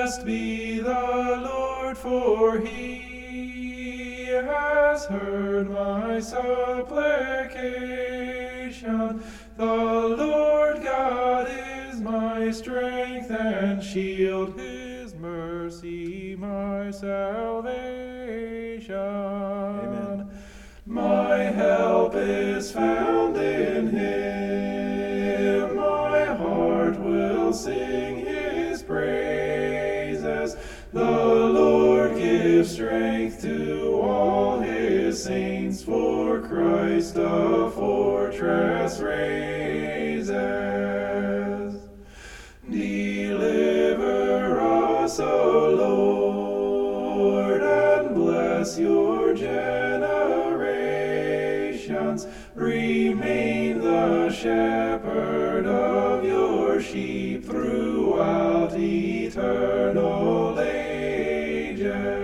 Blessed be the Lord, for he has heard my supplication. The Lord God is my strength and shield, his mercy my salvation. Amen. My help is found in him. My heart will sing his praises. The Lord gives strength to all his saints, for Christ a fortress raises. Deliver us, O Lord, and bless your generations. Remain the shepherd of your sheep throughout eternal ages.